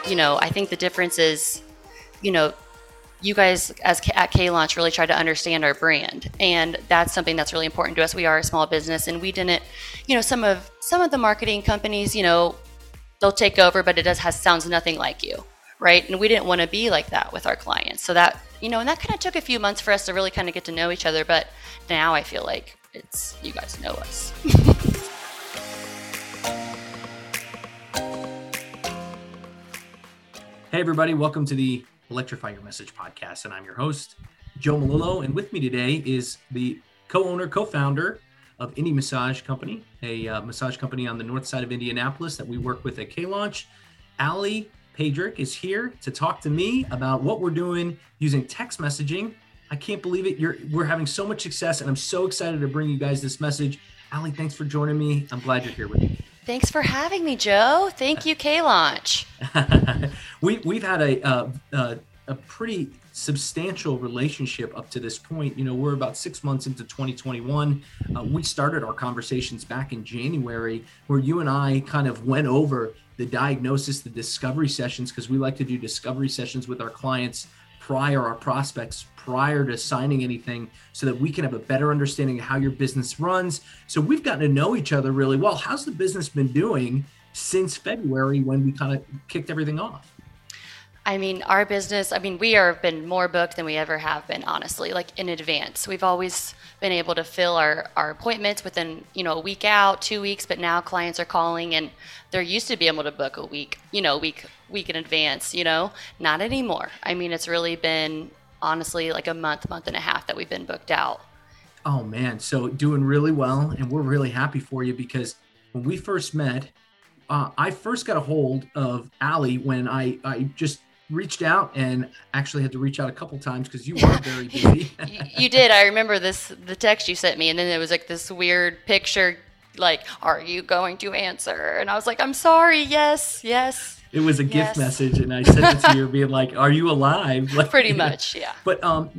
I think the difference is, you know, you guys at K-Launch really tried to understand our brand, and that's something that's really important to us. We are a small business, and we didn't, some of the marketing companies, they'll take over, but sounds nothing like you, right? And we didn't want to be like that with our clients. So that, and that kind of took a few months for us to really kind of get to know each other. But now I feel like you guys know us. Hey everybody, welcome to the Electrify Your Message podcast, and I'm your host, Joe Melillo, and with me today is the co-owner, co-founder of Indie Massage Company, a massage company on the north side of Indianapolis that we work with at K-Launch. Allie Paedrick is here to talk to me about what we're doing using text messaging. I can't believe it. We're having so much success, and I'm so excited to bring you guys this message. Allie, thanks for joining me. I'm glad you're here with me. Thanks for having me, Joe. Thank you, K-Launch. We've had a pretty substantial relationship up to this point. We're about 6 months into 2021. We started our conversations back in January, where you and I kind of went over the diagnosis, the discovery sessions, because we like to do discovery sessions with our clients our prospects prior to signing anything, so that we can have a better understanding of how your business runs. So we've gotten to know each other really well. How's the business been doing since February, when we kind of kicked everything off? Our business, we have been more booked than we ever have been, honestly, like in advance. We've always been able to fill our appointments within, a week out, 2 weeks, but now clients are calling and they're used to be able to book a week, week in advance, not anymore. It's really been, honestly, like a month and a half that we've been booked out. Oh man, so doing really well, and we're really happy for you, because when we first met, I first got a hold of Allie when I just reached out, and actually had to reach out a couple times because you were very busy. You did. I remember the text you sent me, and then there was like this weird picture, like, are you going to answer? And I was like, I'm sorry. Yes. It was a gift message, and I sent it to you being like, are you alive? Like, pretty much, yeah. But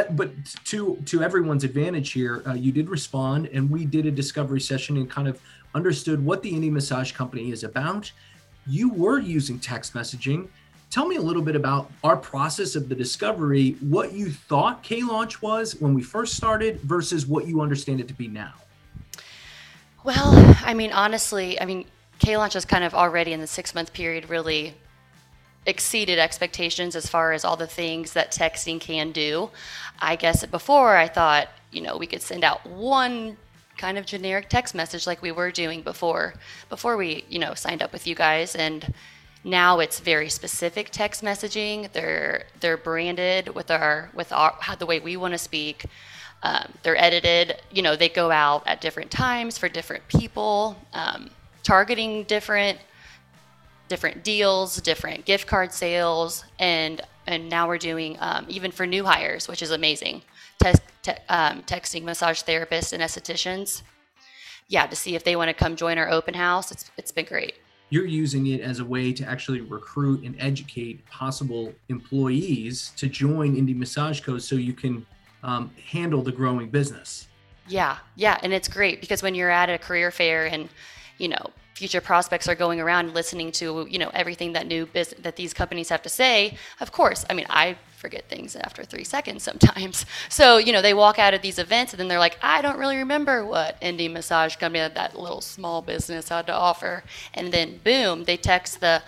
to everyone's advantage here, you did respond, and we did a discovery session and kind of understood what the Indie Massage Company is about. You were using text messaging. Tell me a little bit about our process of the discovery, what you thought K-Launch was when we first started versus what you understand it to be now. Well, honestly, K-Launch has kind of already in the 6-month period really exceeded expectations as far as all the things that texting can do. I guess before I thought, we could send out one kind of generic text message like we were doing before we, signed up with you guys. And now it's very specific text messaging. They're branded with the way we want to speak. They're edited. They go out at different times for different people, targeting different deals, different gift card sales, and now we're doing even for new hires, which is amazing. Texting massage therapists and estheticians, to see if they want to come join our open house. It's been great. You're using it as a way to actually recruit and educate possible employees to join Indie Massage Co. so you can handle the growing business. Yeah. And it's great because when you're at a career fair and, future prospects are going around listening to, everything that these companies have to say, of course, I forget things after 3 seconds sometimes. So, they walk out of these events and then they're like, I don't really remember what Indie Massage Company, that little small business, had to offer. And then boom, they text the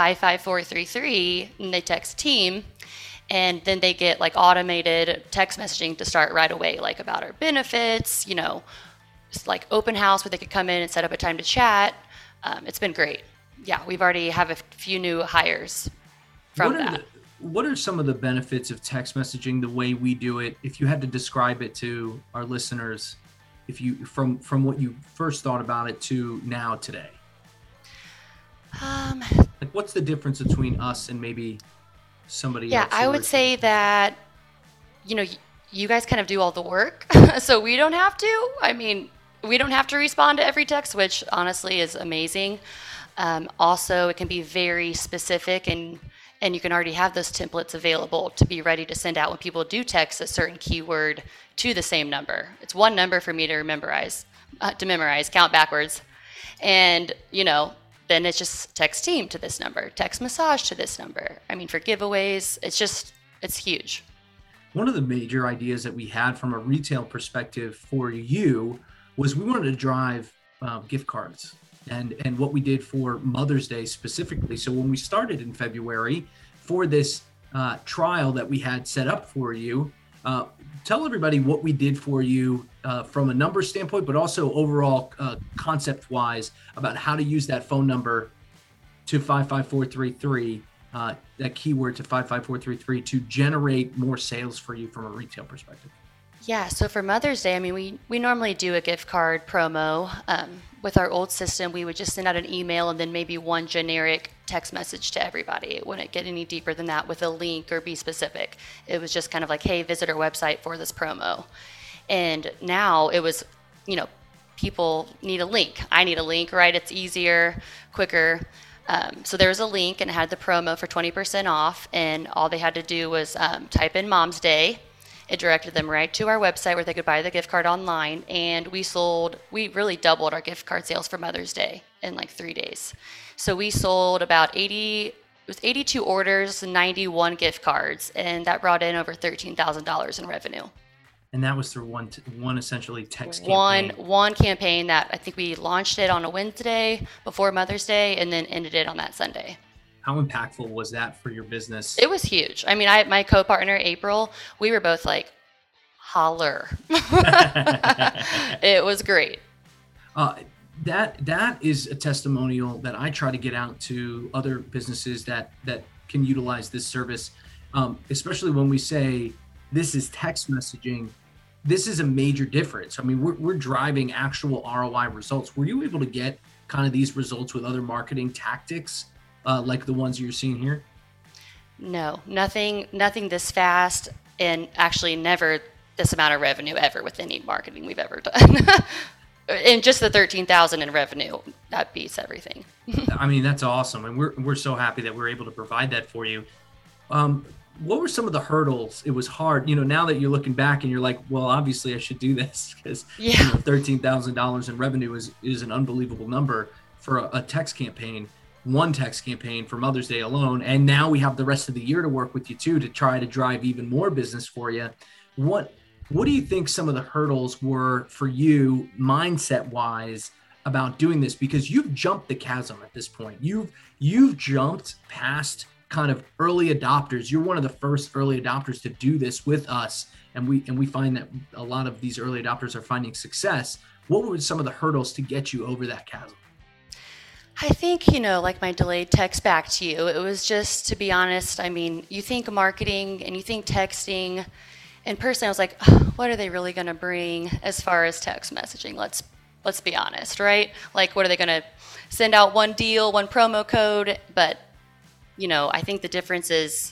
55433 and they text team. And then they get like automated text messaging to start right away, like about our benefits, like open house where they could come in and set up a time to chat. It's been great. Yeah, we've already have a few new hires from that. What are some of the benefits of text messaging the way we do it? If you had to describe it to our listeners, from what you first thought about it to now today, like what's the difference between us and maybe somebody else? Yeah, I would say that, you guys kind of do all the work, so we don't have to. We don't have to respond to every text, which honestly is amazing. Also, it can be very specific, and you can already have those templates available to be ready to send out when people do text a certain keyword to the same number. It's one number for me to memorize, count backwards. And, then it's just text team to this number, text massage to this number. I mean, for giveaways, it's huge. One of the major ideas that we had from a retail perspective for you was we wanted to drive gift cards and what we did for Mother's Day specifically. So when we started in February for this trial that we had set up for you, tell everybody what we did for you from a number standpoint, but also overall concept wise about how to use that phone number to 55433, that keyword to 55433 to generate more sales for you from a retail perspective. Yeah, so for Mother's Day, I mean, we normally do a gift card promo. With our old system, we would just send out an email and then maybe one generic text message to everybody. It wouldn't get any deeper than that with a link or be specific. It was just kind of like, hey, visit our website for this promo. And now it was, people need a link. I need a link, right? It's easier, quicker. So there was a link and it had the promo for 20% off. And all they had to do was type in Mom's Day. It directed them right to our website where they could buy the gift card online. And we really doubled our gift card sales for Mother's Day in like 3 days. So we sold about 82 orders, 91 gift cards, and that brought in over $13,000 in revenue. And that was through one essentially text campaign. One campaign that I think we launched it on a Wednesday before Mother's Day and then ended it on that Sunday. How impactful was that for your business? It was huge. I mean, my co-partner, April, we were both like, holler. It was great. That is a testimonial that I try to get out to other businesses that can utilize this service, especially when we say this is text messaging. This is a major difference. I mean, we're driving actual ROI results. Were you able to get kind of these results with other marketing tactics? Like the ones you're seeing here? No, nothing this fast, and actually never this amount of revenue ever with any marketing we've ever done. And just the 13,000 in revenue, that beats everything. I mean, that's awesome. And we're so happy that we're able to provide that for you. What were some of the hurdles? It was hard, now that you're looking back and you're like, well, obviously I should do this because $13,000 in revenue is an unbelievable number for a text campaign. One text campaign for Mother's Day alone. And now we have the rest of the year to work with you too, to try to drive even more business for you. What do you think some of the hurdles were for you mindset wise about doing this? Because you've jumped the chasm at this point. You've jumped past kind of early adopters. You're one of the first early adopters to do this with us. And we find that a lot of these early adopters are finding success. What were some of the hurdles to get you over that chasm? I think, like my delayed text back to you, it was just, to be honest, I mean, you think marketing and you think texting, and personally I was like, what are they really going to bring as far as text messaging? Let's be honest, right? Like, what are they going to send out one deal, one promo code? But, I think the difference is,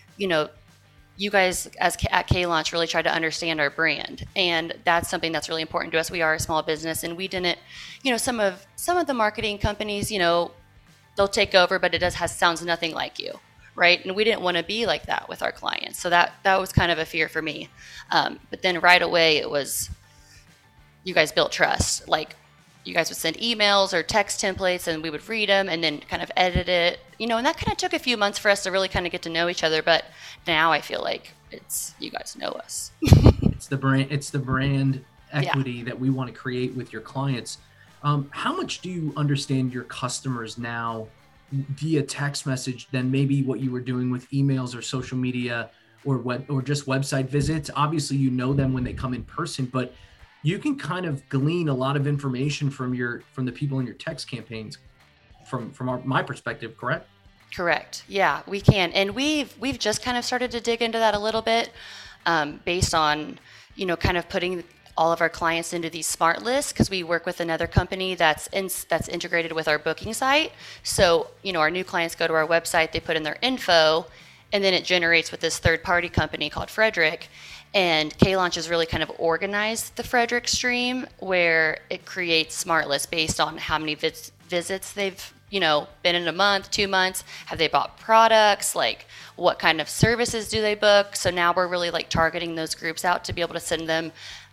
you guys at K-Launch really tried to understand our brand, and that's something that's really important to us. We are a small business, and we didn't, some of the marketing companies, they'll take over, but it sounds nothing like you, right? And we didn't want to be like that with our clients, so that was kind of a fear for me. But then right away, it was, you guys built trust. Like, you guys would send emails or text templates, and we would read them and then kind of edit it, and that kind of took a few months for us to really kind of get to know each other. But now I feel like you guys know us. It's the brand equity that we want to create with your clients. How much do you understand your customers now via text message than maybe what you were doing with emails or social media or just website visits? Obviously, them when they come in person, but you can kind of glean a lot of information from the people in your text campaigns from my perspective, correct? Correct. Yeah, we can. And we've just kind of started to dig into that a little bit based on, kind of putting all of our clients into these smart lists, because we work with another company that's integrated with our booking site. So, our new clients go to our website, they put in their info, and then it generates with this third-party company called Frederick. And K-Launch has really kind of organized the Frederick stream, where it creates smart lists based on how many visits they've been in a month, 2 months. Have they bought products? Like, what kind of services do they book? So now we're really like targeting those groups out to be able to send them,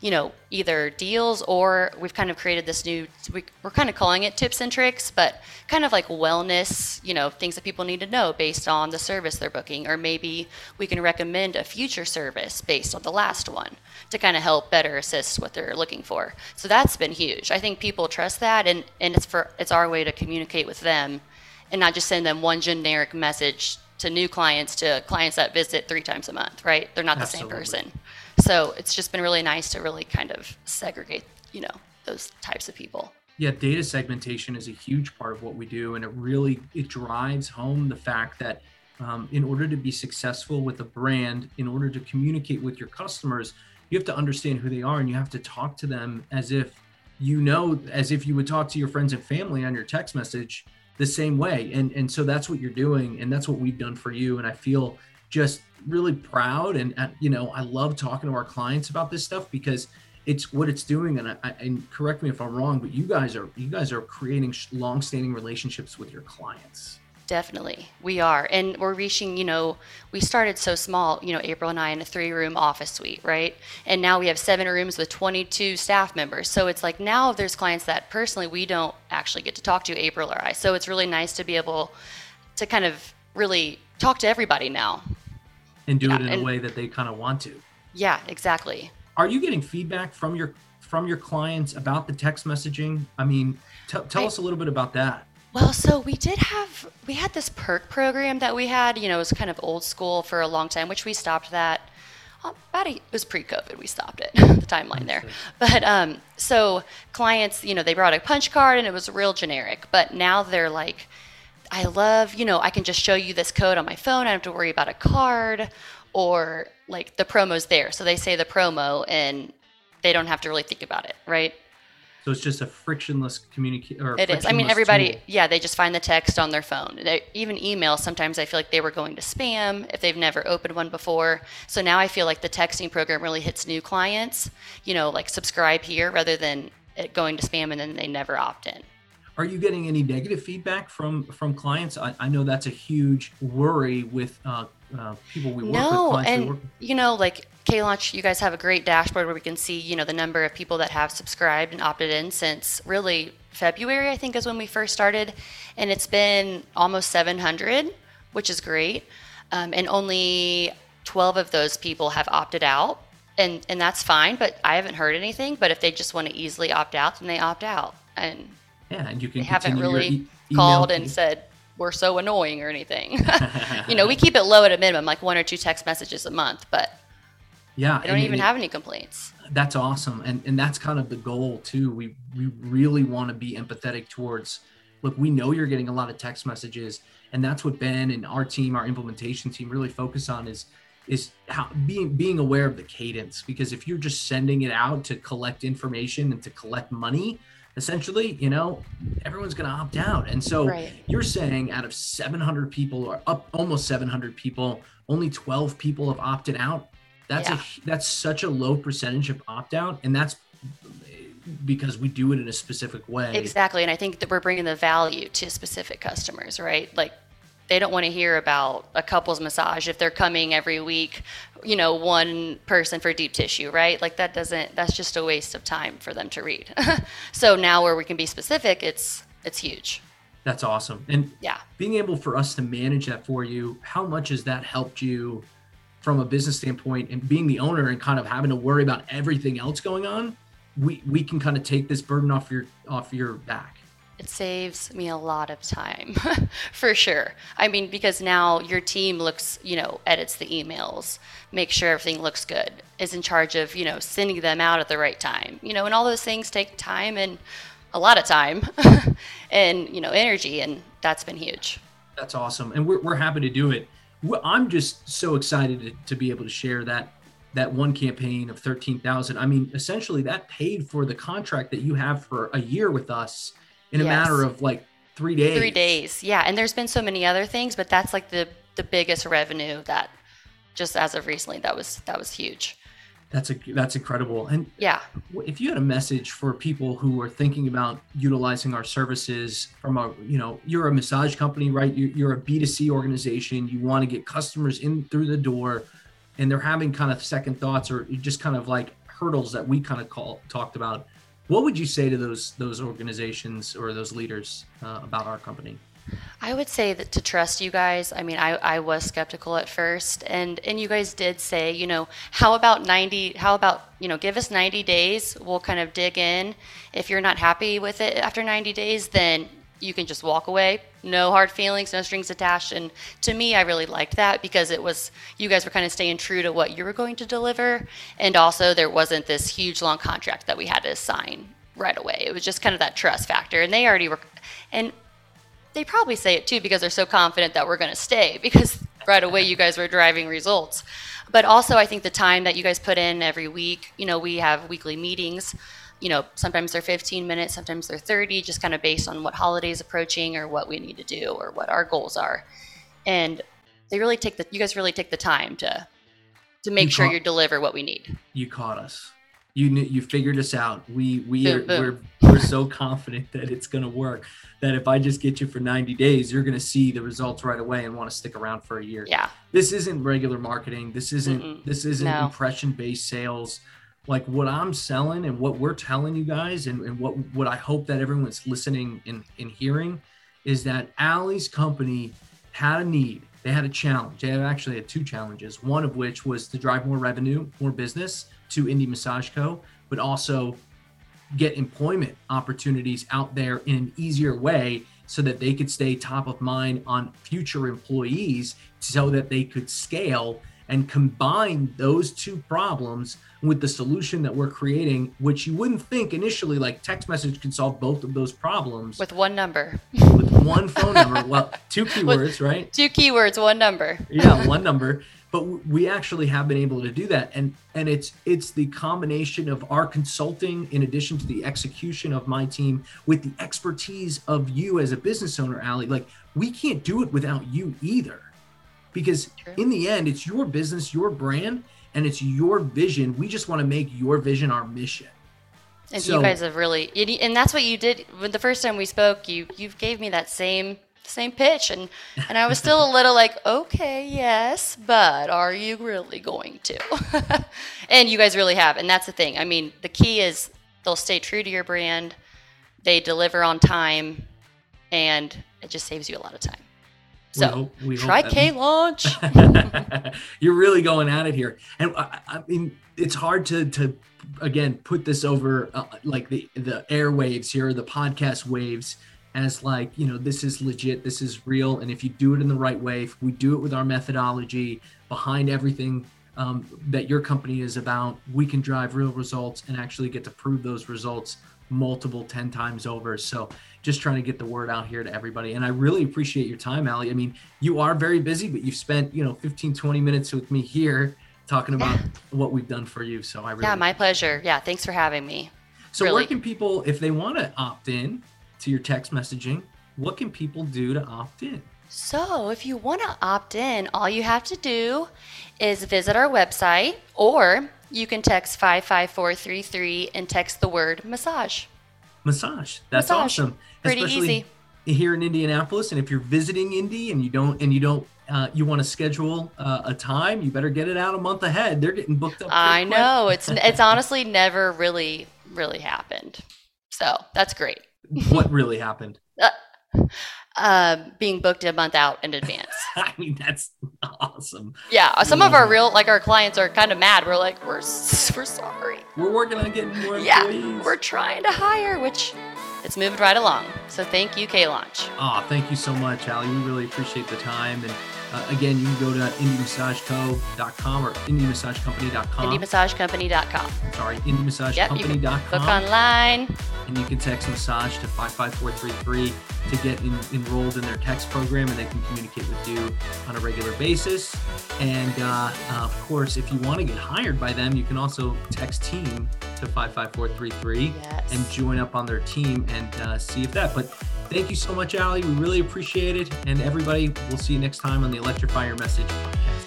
either deals, or we've kind of created this we're kind of calling it tips and tricks, but kind of like wellness, things that people need to know based on the service they're booking, or maybe we can recommend a future service based on the last one to kind of help better assist what they're looking for. So that's been huge. I think people trust that, and it's our way to communicate with them and not just send them one generic message to new clients, to clients that visit 3 times a month, right? They're not the same person. So it's just been really nice to really kind of segregate, those types of people. Yeah, data segmentation is a huge part of what we do. And it drives home the fact that in order to be successful with a brand, in order to communicate with your customers, you have to understand who they are, and you have to talk to them as if you would talk to your friends and family on your text message the same way. And so that's what you're doing, and that's what we've done for you. And I feel just really proud, and I love talking to our clients about this stuff because it's what it's doing. And correct me if I'm wrong, but you guys are creating long-standing relationships with your clients. Definitely. We are. And we're reaching, we started so small, April and I, in a 3-room office suite, right? And now we have 7 rooms with 22 staff members. So it's like now there's clients that personally we don't actually get to talk to, April or I. So it's really nice to be able to kind of really talk to everybody now. And do it in a way that they kind of want to. Yeah, exactly. Are you getting feedback from your clients about the text messaging? I mean, tell us a little bit about that. Well, so we had this perk program that we had, it was kind of old school for a long time, which we stopped that it was pre-COVID, we stopped it, the timeline there. But so clients, they brought a punch card and it was real generic, but now they're like, I love, I can just show you this code on my phone. I don't have to worry about a card, or like the promo's there. So they say the promo and they don't have to really think about it, right? So it's just a frictionless communication. It is. I mean, everybody, they just find the text on their phone. Even emails, sometimes I feel like they were going to spam if they've never opened one before. So now I feel like the texting program really hits new clients, like subscribe here, rather than it going to spam and then they never opt in. Are you getting any negative feedback from clients? I know that's a huge worry with people we work with. No, and like K-Launch, you guys have a great dashboard where we can see, the number of people that have subscribed and opted in since really February, I think, is when we first started, and it's been almost 700, which is great, and only 12 of those people have opted out, and that's fine. But I haven't heard anything. But if they just want to easily opt out, then they opt out, and and you can. They haven't really called and said we're so annoying or anything. We keep it low at a minimum, like 1 or 2 text messages a month, but I don't even have any complaints. That's awesome. And that's kind of the goal too. We really want to be empathetic towards, look, we know you're getting a lot of text messages, and that's what Ben and our team, our implementation team, really focus on is how being aware of the cadence. Because if you're just sending it out to collect information and to collect money, essentially, everyone's going to opt out. And so You're saying out of 700 people, or up almost 700 people, only 12 people have opted out. That's such a low percentage of opt out. And that's because we do it in a specific way. Exactly. And I think that we're bringing the value to specific customers, right? Like, they don't want to hear about a couples massage if they're coming every week, one person for deep tissue, right? Like that's just a waste of time for them to read. So now where we can be specific, it's huge. That's awesome. And being able for us to manage that for you, how much has that helped you from a business standpoint, and being the owner and kind of having to worry about everything else going on? We can kind of take this burden off your back. It saves me a lot of time, for sure. I mean, because now your team looks, edits the emails, makes sure everything looks good, is in charge of, sending them out at the right time, and all those things take time, and a lot of time and, energy. And that's been huge. That's awesome. And we're happy to do it. I'm just so excited to be able to share that one campaign of 13,000. I mean, essentially that paid for the contract that you have for a year with us in a matter of like 3 days. 3 days. Yeah. And there's been so many other things, but that's like the biggest revenue that just as of recently, that was huge. That's incredible. And if you had a message for people who are thinking about utilizing our services from you're a massage company, right? You're a B2C organization. You want to get customers in through the door, and they're having kind of second thoughts or just kind of like hurdles that we kind of talked about, what would you say to those organizations or those leaders about our company? I would say that to trust you guys. I mean, I was skeptical at first, and you guys did say, how about, give us 90 days. We'll kind of dig in. If you're not happy with it after 90 days, then you can just walk away. No hard feelings, no strings attached. And to me, I really liked that because you guys were kind of staying true to what you were going to deliver. And also there wasn't this huge long contract that we had to sign right away. It was just kind of that trust factor. And they already were, and they probably say it too because they're so confident that we're going to stay because right away you guys were driving results. But also I think the time that you guys put in every week, we have weekly meetings, sometimes they're 15 minutes, sometimes they're 30, just kind of based on what holiday is approaching or what we need to do or what our goals are. And you guys really take the time to make sure you deliver what we need. You caught us. You figured us out. We're so confident that it's going to work that if I just get you for 90 days, you're going to see the results right away and want to stick around for a year. Yeah. This isn't regular marketing. This isn't impression-based sales. Like what I'm selling and what we're telling you guys and what I hope that everyone's listening and hearing is that Allie's company had a need. They had a challenge. They actually had two challenges, one of which was to drive more revenue, more business to Indy Massage Co., but also get employment opportunities out there in an easier way so that they could stay top of mind on future employees so that they could scale and combine those two problems with the solution that we're creating, which you wouldn't think initially, like text message can solve both of those problems. With one number. With one phone number. Well, two keywords, right? Two keywords, one number. Yeah, one number. But we actually have been able to do that. And it's the combination of our consulting in addition to the execution of my team with the expertise of you as a business owner, Allie. Like we can't do it without you either. Because in the end, it's your business, your brand, and it's your vision. We just want to make your vision our mission. And so, you guys have really, and that's what you did. When the first time we spoke, you gave me that same pitch, and I was still a little like, okay, yes, but are you really going to? And you guys really have, and that's the thing. I mean, the key is they'll stay true to your brand, they deliver on time, and it just saves you a lot of time. So try K-Launch. You're really going at it here. And I mean, it's hard to again, put this over like the airwaves here, the podcast waves as like, this is legit, this is real. And if you do it in the right way, if we do it with our methodology behind everything that your company is about, we can drive real results and actually get to prove those results multiple 10 times over. So just trying to get the word out here to everybody. And I really appreciate your time, Allie. I mean, you are very busy, but you've spent, 15, 20 minutes with me here talking about what we've done for you. So I really my pleasure. Yeah. Thanks for having me. So really. Where can people, if they want to opt in to your text messaging, what can people do to opt in? So if you want to opt in, all you have to do is visit our website, or you can text 55433 and text the word massage. Massage. That's awesome. Pretty easy. Here in Indianapolis, and if you're visiting Indy and you want to schedule a time, you better get it out a month ahead. They're getting booked up. I know. It's honestly never really happened. So that's great. What really happened? Being booked a month out in advance. I mean, that's awesome. Yeah, some of our clients are kind of mad. We're like, we're sorry. We're working on getting more employees. Yeah, we're trying to hire, which it's moved right along. So thank you, K-Launch. Thank you so much, Allie. We really appreciate the time. And again, you can go to IndyMassageCo.com or IndyMassageCompany.com. IndyMassageCompany.com. Sorry, IndyMassageCompany.com. Yep, book online. And you can text massage to 55433 to get enrolled in their text program, and they can communicate with you on a regular basis. And of course, if you want to get hired by them, you can also text team to 55433 and join up on their team and see if that. But thank you so much, Allie. We really appreciate it. And everybody, we'll see you next time on the Electrify Your Message podcast.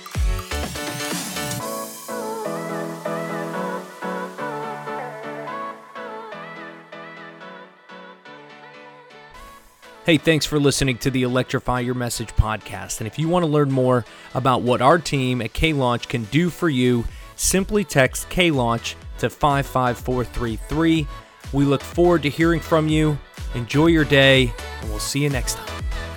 Hey, thanks for listening to the Electrify Your Message podcast. And if you want to learn more about what our team at K-Launch can do for you, simply text K-Launch to 55433. We look forward to hearing from you. Enjoy your day, and we'll see you next time.